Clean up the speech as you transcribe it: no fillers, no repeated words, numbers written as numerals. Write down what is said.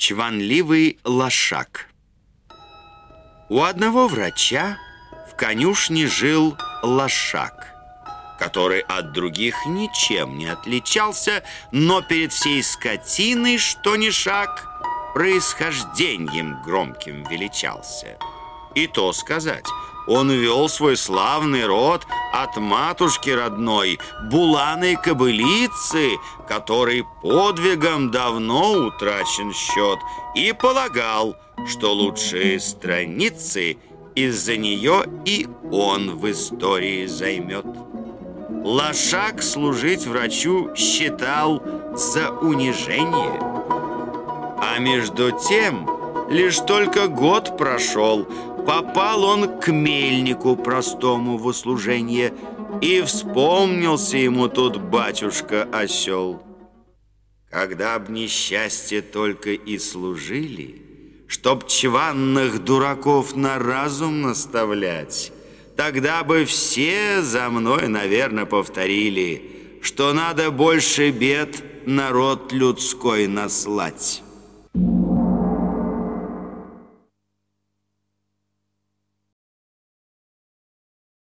Чванливый лошак. У одного врача в конюшне жил лошак, который от других ничем не отличался, но перед всей скотиной, что ни шаг, происхождением громким величался. И то сказать, он вел свой славный род от матушки родной, буланой кобылицы, которой подвигом давно утрачен счет, и полагал, что лучшие страницы из-за нее и он в истории займет. Лошак служить врачу считал за унижение. А между тем, лишь только год прошел, попал он к мельнику простому в услужение, и вспомнился ему тут батюшка-осел. Когда б несчастье только и служили, чтоб чванных дураков на разум наставлять, тогда бы все за мной, наверное, повторили, что надо больше бед народ людской наслать.